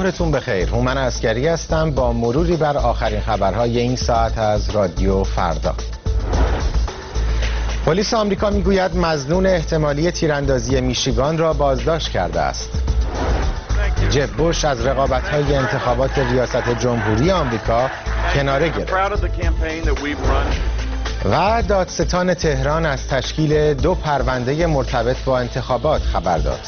صبحتون بخیر. هومن عسکری هستم با مروری بر آخرین خبرهای این ساعت از رادیو فردا. پلیس آمریکا میگوید مظنون احتمالی تیراندازی میشیگان را بازداشت کرده است. جب بوش از رقابت‌های انتخابات ریاست جمهوری آمریکا کناره گرفت. و دادستان تهران از تشکیل 2 پرونده مرتبط با انتخابات خبر داد.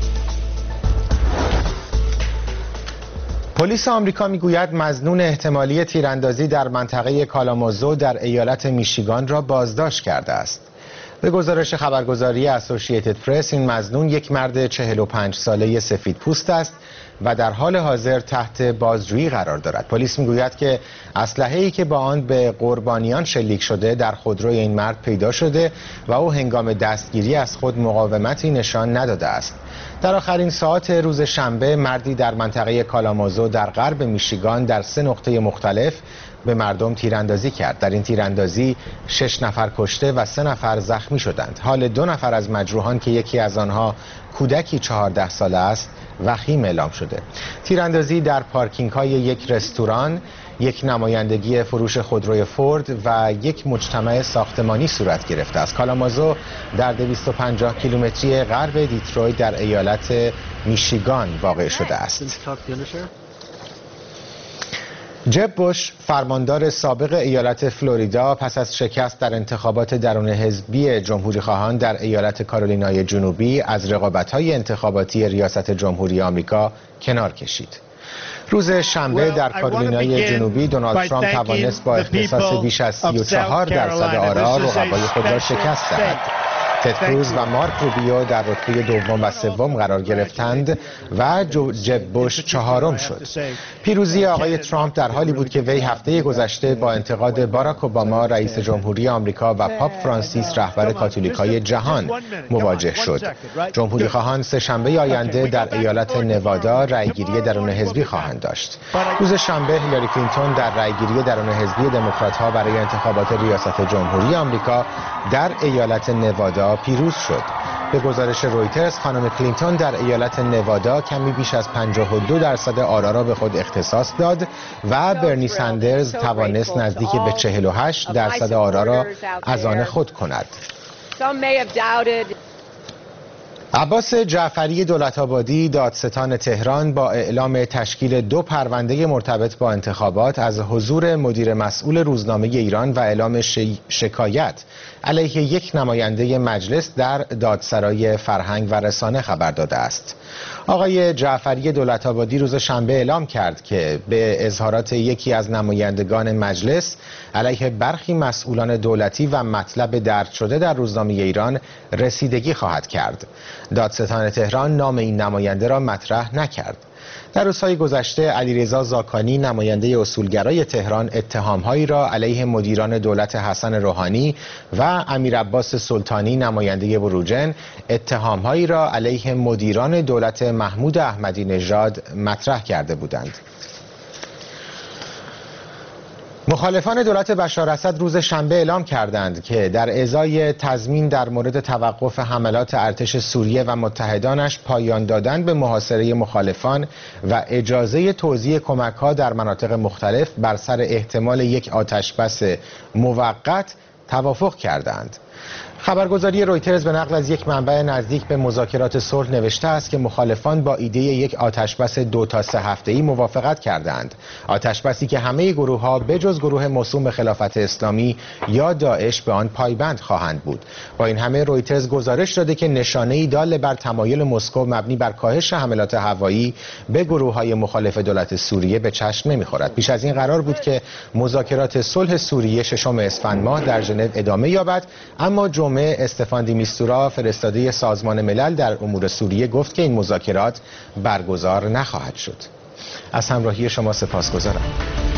پلیس آمریکا میگوید مظنون احتمالی تیراندازی در منطقه کالامازو در ایالت میشیگان را بازداشت کرده است. به گزارش خبرگزاری اسوسییتد پرس، این مظنون یک مرد 45 ساله سفیدپوست است و در حال حاضر تحت بازجویی قرار دارد. پلیس میگوید که اسلحه‌ای که با آن به قربانیان شلیک شده در خودروی این مرد پیدا شده و او هنگام دستگیری از خود مقاومتی نشان نداده است. در آخرین ساعات روز شنبه مردی در منطقه کالامازو در غرب میشیگان در 3 نقطه مختلف به مردم تیراندازی کرد. در این تیراندازی 6 نفر کشته و 3 نفر زخمی شدند. حال 2 نفر از مجروحان که یکی از آنها کودکی 14 ساله است وخیم اعلام شده. تیراندازی در پارکینگ های یک رستوران، یک نمایندگی فروش خودروی فورد و یک مجتمع ساختمانی صورت گرفته است. کالامازو در 250 کیلومتری غرب دیترویت در ایالت میشیگان واقع شده است. جب بوش، فرماندار سابق ایالت فلوریدا، پس از شکست در انتخابات درون حزبی جمهوری‌خواهان در ایالت کارولینای جنوبی از رقابت‌های انتخاباتی ریاست جمهوری آمریکا کنار کشید. روز شنبه در کارولینای جنوبی دونالد ترامپ توانست با اختصاص بیش از 34% آرا رقبای خود را شکست دهد. تد کروز و مارک روبیو در رتبه دوم و سوم قرار گرفتند و جب بوش 4م شد. پیروزی آقای ترامپ در حالی بود که وی هفته گذشته با انتقاد باراک اوباما رئیس جمهوری آمریکا و پاپ فرانسیس رهبر کاتولیکای جهان مواجه شد. جمهوری خواهان سه‌شنبه آینده در ایالت نوادا رأیگیری درون حزبی خواهند داشت. روز شنبه هیلاری کلینتون در رأیگیری درون حزبی دموکرات‌ها برای انتخابات ریاست جمهوری آمریکا در ایالت نوادا پیروز شد. به گزارش رویترز، خانم کلینتون در ایالت نوادا کمی بیش از 52% آرا را به خود اختصاص داد و برنی سندرز توانست نزدیک به 48% آرا را از آن خود کند. عباس جعفری دولت‌آبادی، دادستان تهران، با اعلام تشکیل 2 پرونده مرتبط با انتخابات از حضور مدیر مسئول روزنامه ایران و اعلام شکایت علیه یک نماینده مجلس در دادسرای فرهنگ و رسانه خبر داده است. آقای جعفری دولت‌آبادی روز شنبه اعلام کرد که به اظهارات یکی از نمایندگان مجلس علیه برخی مسئولان دولتی و مطلب درج شده در روزنامه ایران رسیدگی خواهد کرد. دادستان تهران نام این نماینده را مطرح نکرد. در روزهای گذشته علیرضا زاکانی، نماینده اصولگرای تهران، اتهام‌هایی را علیه مدیران دولت حسن روحانی و امیر عباس سلطانی، نماینده بروجن، اتهام‌هایی را علیه مدیران دولت محمود احمدی نژاد مطرح کرده بودند. مخالفان دولت بشار اسد روز شنبه اعلام کردند که در ازای تضمین در مورد توقف حملات ارتش سوریه و متحدانش پایان دادن به محاصره مخالفان و اجازه توزیع کمک‌ها در مناطق مختلف بر سر احتمال یک آتشبس موقت توافق کردند. خبرگزاری رویترز به نقل از یک منبع نزدیک به مذاکرات صلح نوشته است که مخالفان با ایده یک آتشبس 2 تا 3 هفته‌ای موافقت کردند. آتشبسی که همه گروه‌ها بجز گروه موسوم به خلافت اسلامی یا داعش به آن پایبند خواهند بود. با این همه رویترز گزارش داده که نشانه‌ای دال بر تمایل مسکو مبنی بر کاهش حملات هوایی به گروه‌های مخالف دولت سوریه به چشم نمی‌خورد. پیش از این قرار بود که مذاکرات صلح سوریه 6 اسفند ماه در ژنو ادامه یابد، اما جمعه استفان دی میستورا، فرستاده سازمان ملل در امور سوریه، گفت که این مذاکرات برگزار نخواهد شد. از همراهی شما سپاسگزارم.